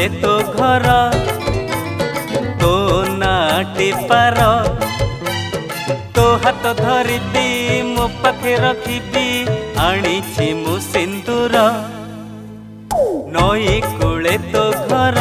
कूले तो घर तो नाटी पार तो हाथ धरिबी मो पाखे रखिबी आनिछि मु सिंदूर नई कूले तो घर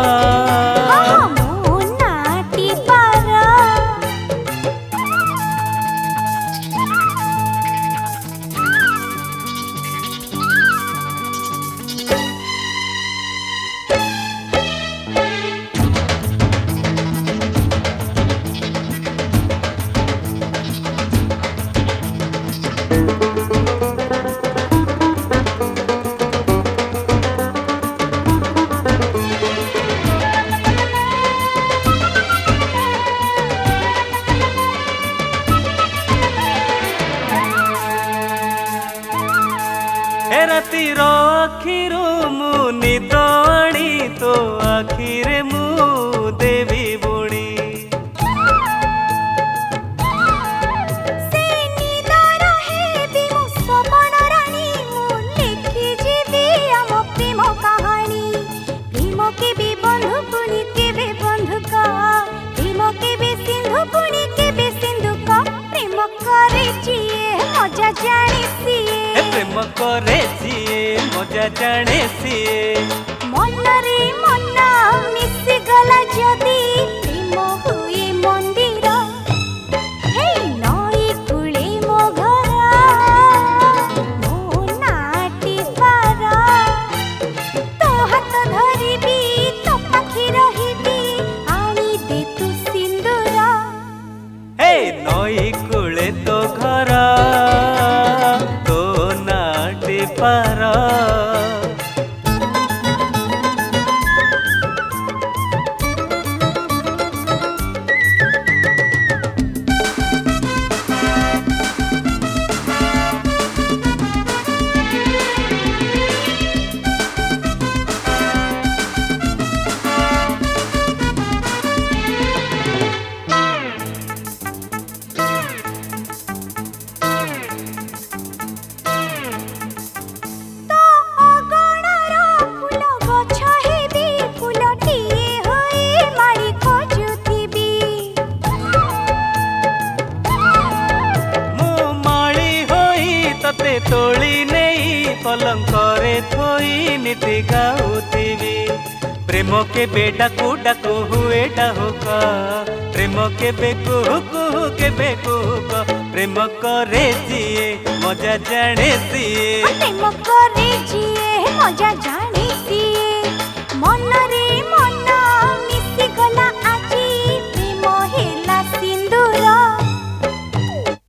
रातिर आखिरू मु निद आनी तो आखिरे मु देवी बुणी से निद रहे मु सपन रानी मु लिखि जीवी आम प्रेम कहानी प्रेम के भी बंधु पुनी के भी बंधुका प्रेम के भी सिंधु पुनी के भी सिंधुका प्रेम करे जिए मजा जाने सिए प्रेम करे जिए मजा जाने सिए मन रे मन मिसी गला जदी प्रेम हुए मंदिर हे नई कूले मो घर मो नाटी पार तो हाथ धरिबी तो पाखी रहिबी आनी दे तू सिंदूर हे नई कूले तो घर तो नाटी पार तोली नहीं पलंग करे थोई नीति गाउथी प्रेम के बेटा डाकू हुए डाहुका प्रेम के बेकू के बेकू प्रेम करे जिए मजा जाने सिए प्रेम करे जिए मजा जाने